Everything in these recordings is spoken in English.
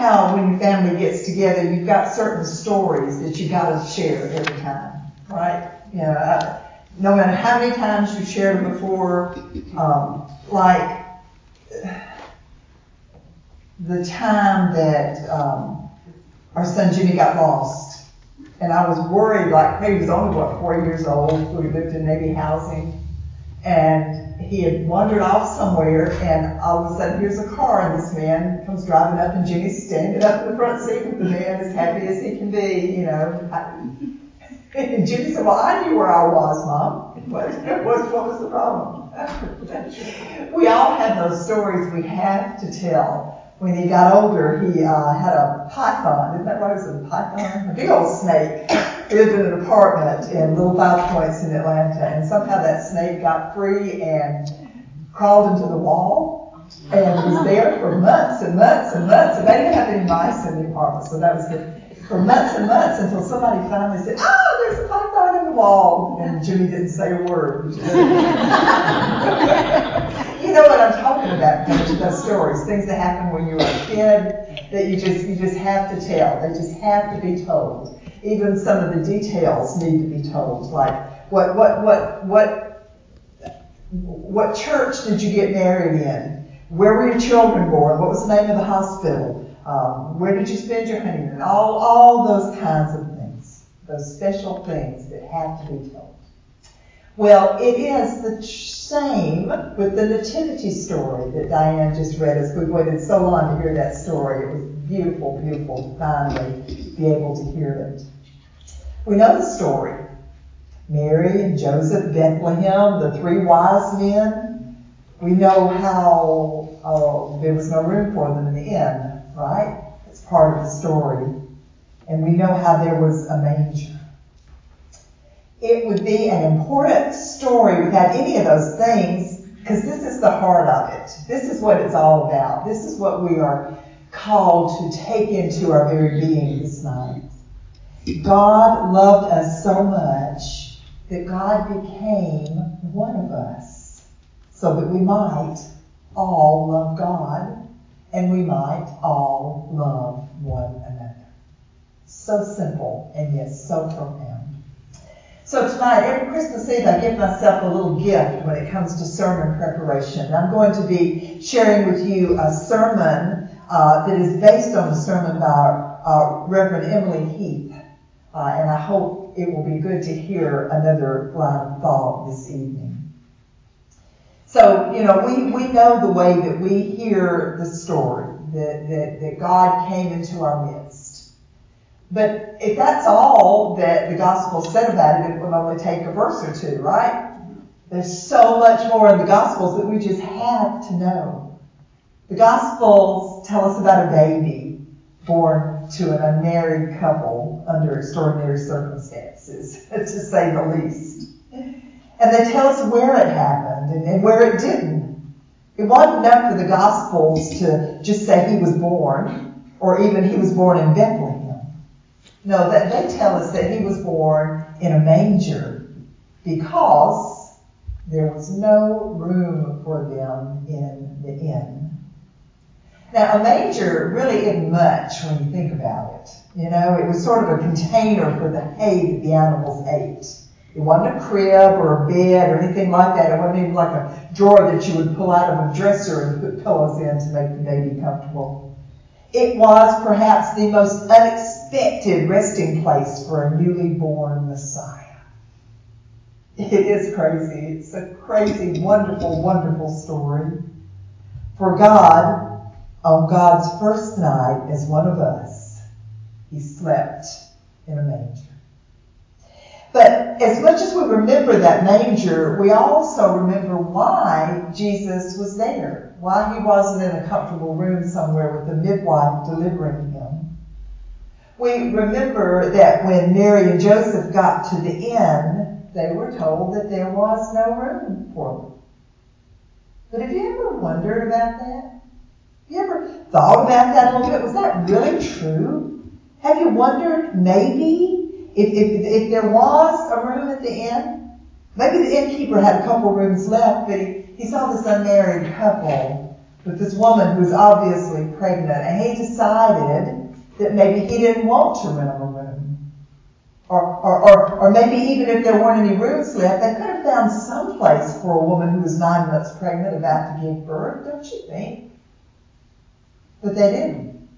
how when your family gets together, you've got certain stories that you got to share every time, right? You know, no matter how many times you've shared them before, like the time that our son Jimmy got lost. And I was worried, like, he was only, 4 years old. We lived in Navy housing. And he had wandered off somewhere, and all of a sudden, here's a car, and this man comes driving up, and Jimmy's standing up in the front seat with the man as happy as he can be, you know. And Jimmy said, well, I knew where I was, Mom. What was the problem? We all have those stories we have to tell. When he got older, he had a python. Isn't that right? It was a python? A big old snake. He lived in an apartment in Little Five Points in Atlanta. And somehow that snake got free and crawled into the wall and was there for months and months and months. And they didn't have any mice in the apartment, so that was good. For months and months until somebody finally said, oh, there's a python in the wall. And Jimmy didn't say a word. You know what I'm talking about, don't you? Those stories, things that happened when you were a kid that you just have to tell. They just have to be told. Even some of the details need to be told. Like what church did you get married in? Where were your children born? What was the name of the hospital? Where did you spend your honeymoon? All those kinds of things. Those special things that have to be told. Well, it is the same with the nativity story that Diane just read us. We've waited so long to hear that story. It was beautiful, beautiful to finally be able to hear it. We know the story. Mary and Joseph, Bethlehem, the 3 wise men. We know how there was no room for them in the inn, right? It's part of the story. And we know how there was a manger. It would be an important story without any of those things, because this is the heart of it. This is what it's all about. This is what we are called to take into our very being this night. God loved us so much that God became one of us so that we might all love God and we might all love one another. So simple and yet so profound. So tonight, every Christmas Eve, I give myself a little gift when it comes to sermon preparation. I'm going to be sharing with you a sermon that is based on a sermon by Reverend Emily Heath. And I hope it will be good to hear another line of thought this evening. So, you know, we know the way that we hear the story, that God came into our midst. But if that's all that the gospel said about it, it would only take a verse or two, right? There's so much more in the gospels that we just have to know. The gospels tell us about a baby born to an unmarried couple under extraordinary circumstances, to say the least. And they tell us where it happened and where it didn't. It wasn't enough for the gospels to just say he was born, or even he was born in Bethlehem. No, that they tell us that he was born in a manger because there was no room for them in the inn. Now, a manger really isn't much when you think about it. You know, it was sort of a container for the hay that the animals ate. It wasn't a crib or a bed or anything like that. It wasn't even like a drawer that you would pull out of a dresser and put pillows in to make the baby comfortable. It was perhaps the most unexpected resting place for a newly born Messiah. It is crazy. It's a crazy, wonderful, wonderful story. For God, on God's first night as one of us, he slept in a manger. But as much as we remember that manger, we also remember why Jesus was there. Why he wasn't in a comfortable room somewhere with the midwife delivering him. We remember that when Mary and Joseph got to the inn, they were told that there was no room for them. But have you ever wondered about that? Have you ever thought about that a little bit? Was that really true? Have you wondered maybe if there was a room at the inn? Maybe the innkeeper had a couple rooms left, but he saw this unmarried couple with this woman who was obviously pregnant, and he decided that maybe he didn't want to rent a room. Or maybe even if there weren't any rooms left, they could have found some place for a woman who was 9 months pregnant about to give birth, don't you think? But they didn't.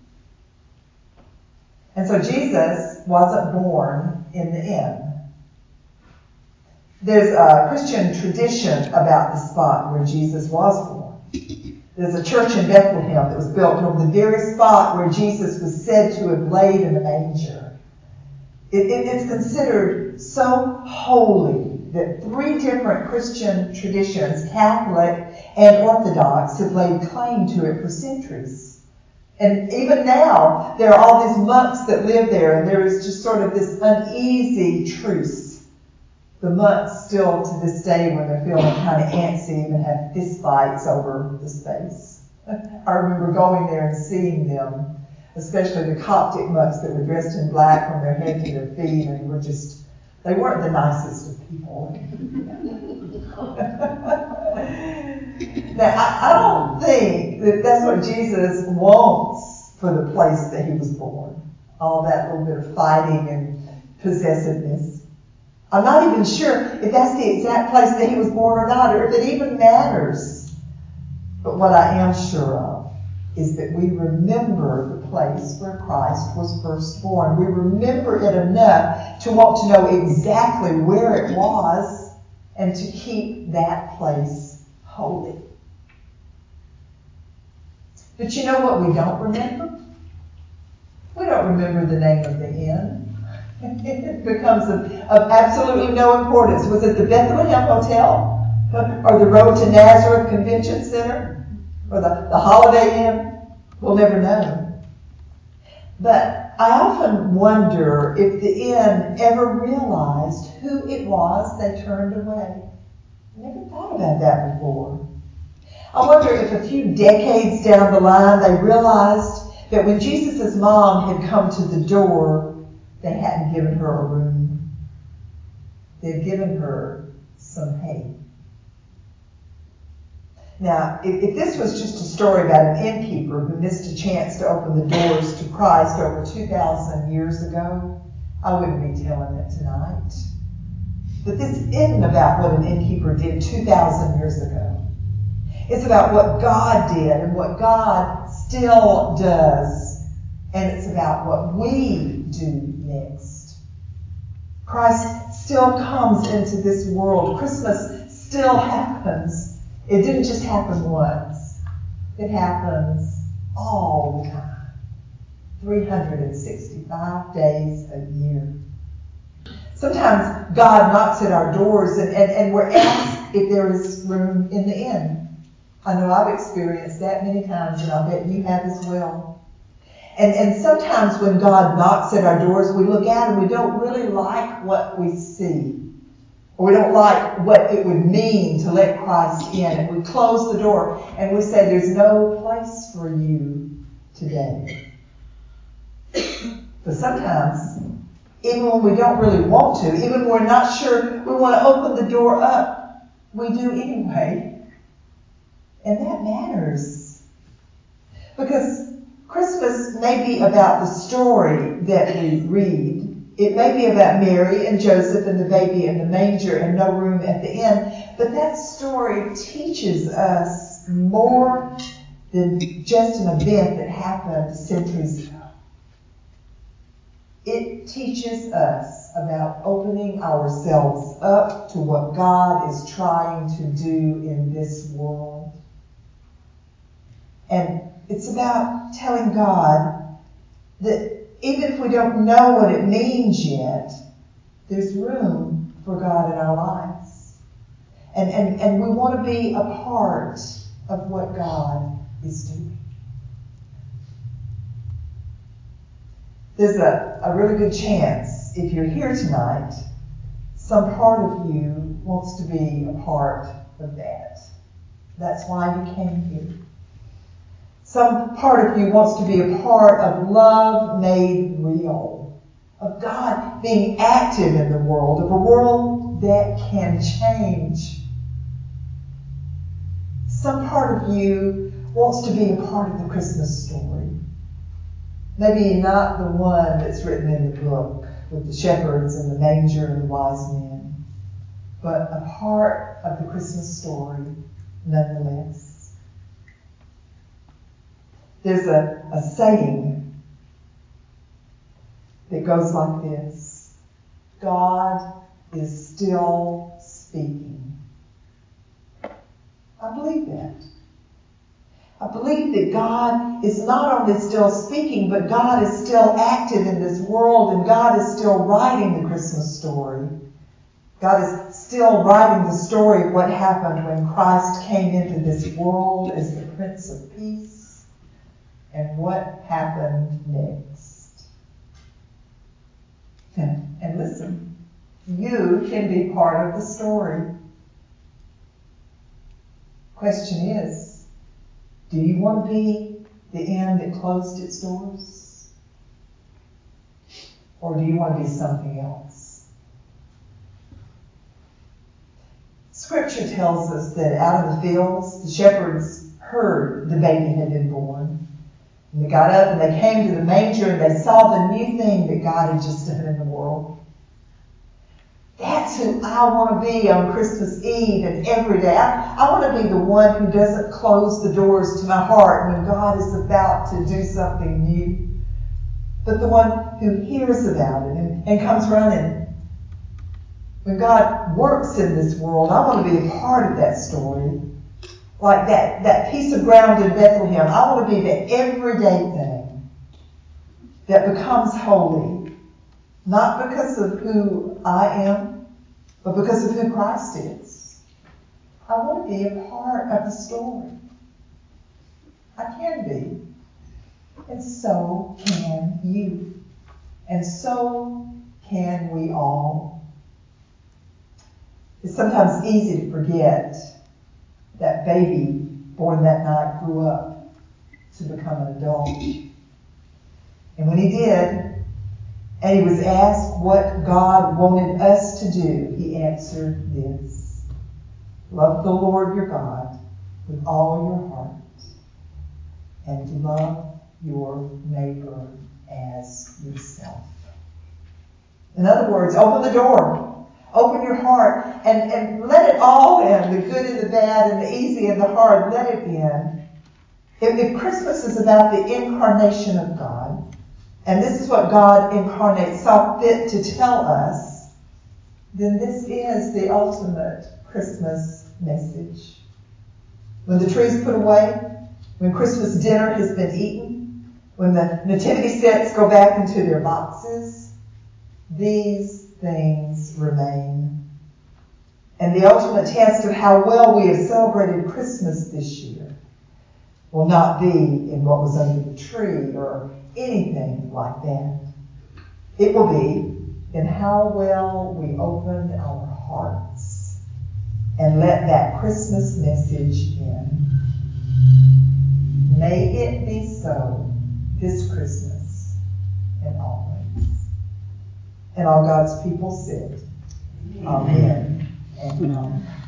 And so Jesus wasn't born in the inn. There's a Christian tradition about the spot where Jesus was born. There's a church in Bethlehem that was built over the very spot where Jesus was said to have laid in the manger. It's considered so holy that 3 different Christian traditions, Catholic and Orthodox, have laid claim to it for centuries. And even now, there are all these monks that live there, and there is just sort of this uneasy truce. The monks still, to this day, when they're feeling kind of antsy, even have fist fights over the space. I remember going there and seeing them, especially the Coptic monks that were dressed in black from their head to their feet, and they weren't the nicest of people. Now, I don't think that that's what Jesus wants for the place that he was born. All that little bit of fighting and possessiveness. I'm not even sure if that's the exact place that he was born or not, or if it even matters. But what I am sure of is that we remember the place where Christ was first born. We remember it enough to want to know exactly where it was and to keep that place holy. But you know what we don't remember? We don't remember the name of the inn. It becomes of absolutely no importance. Was it the Bethlehem Hotel? Or the Road to Nazareth Convention Center? Or the Holiday Inn? We'll never know. But I often wonder if the inn ever realized who it was they turned away. I never thought about that before. I wonder if a few decades down the line they realized that when Jesus' mom had come to the door, they hadn't given her a room. They'd given her some hay. Now, if this was just a story about an innkeeper who missed a chance to open the doors to Christ over 2,000 years ago, I wouldn't be telling it tonight. But this isn't about what an innkeeper did 2,000 years ago. It's about what God did and what God still does. And it's about what we do next. Christ still comes into this world. Christmas still happens. It didn't just happen once. It happens all the time. 365 days a year. Sometimes God knocks at our doors and we're asked if there is room in the inn. I know I've experienced that many times, and I bet you have as well. And sometimes when God knocks at our doors, we look out and we don't really like what we see. Or we don't like what it would mean to let Christ in. And we close the door and we say, there's no place for you today. But sometimes, even when we don't really want to, even when we're not sure we want to open the door up, we do anyway. And that matters. Because Christmas may be about the story that we read. It may be about Mary and Joseph and the baby in the manger and no room at the inn. But that story teaches us more than just an event that happened centuries ago. It teaches us about opening ourselves up to what God is trying to do in this world. And it's about telling God that even if we don't know what it means yet, there's room for God in our lives. And we want to be a part of what God is doing. There's a really good chance, if you're here tonight, some part of you wants to be a part of that. That's why you came here. Some part of you wants to be a part of love made real, of God being active in the world, of a world that can change. Some part of you wants to be a part of the Christmas story. Maybe not the one that's written in the book with the shepherds and the manger and the wise men, but a part of the Christmas story nonetheless. There's a saying that goes like this: God is still speaking. I believe that. I believe that God is not only still speaking, but God is still active in this world, and God is still writing the Christmas story. God is still writing the story of what happened when Christ came into this world as the Prince of Peace, and what happened next. And listen, you can be part of the story. Question is, do you want to be the inn that closed its doors? Or do you want to be something else? Scripture tells us that out of the fields, the shepherds heard the baby had been born. And they got up and they came to the manger and they saw the new thing that God had just done in the world. That's who I want to be on Christmas Eve and every day. I want to be the one who doesn't close the doors to my heart when God is about to do something new, but the one who hears about it and comes running. When God works in this world, I want to be a part of that story. Like that piece of ground in Bethlehem, I want to be the everyday thing that becomes holy. Not because of who I am, but because of who Christ is. I want to be a part of the story. I can be. And so can you. And so can we all. It's sometimes easy to forget that baby born that night grew up to become an adult. And when he did, and he was asked what God wanted us to do, he answered this: love the Lord your God with all your heart, and love your neighbor as yourself. In other words, open the door, open your heart, and let it all in, the good and the bad and the easy and the hard, let it in. If Christmas is about the incarnation of God, and this is what God incarnate saw fit to tell us, then this is the ultimate Christmas message. When the tree is put away, when Christmas dinner has been eaten, when the nativity sets go back into their boxes, these things remain. And the ultimate test of how well we have celebrated Christmas this year will not be in what was under the tree or anything like that. It will be in how well we opened our hearts and let that Christmas message in. May it be so this Christmas and always. And all God's people said, Amen and Amen.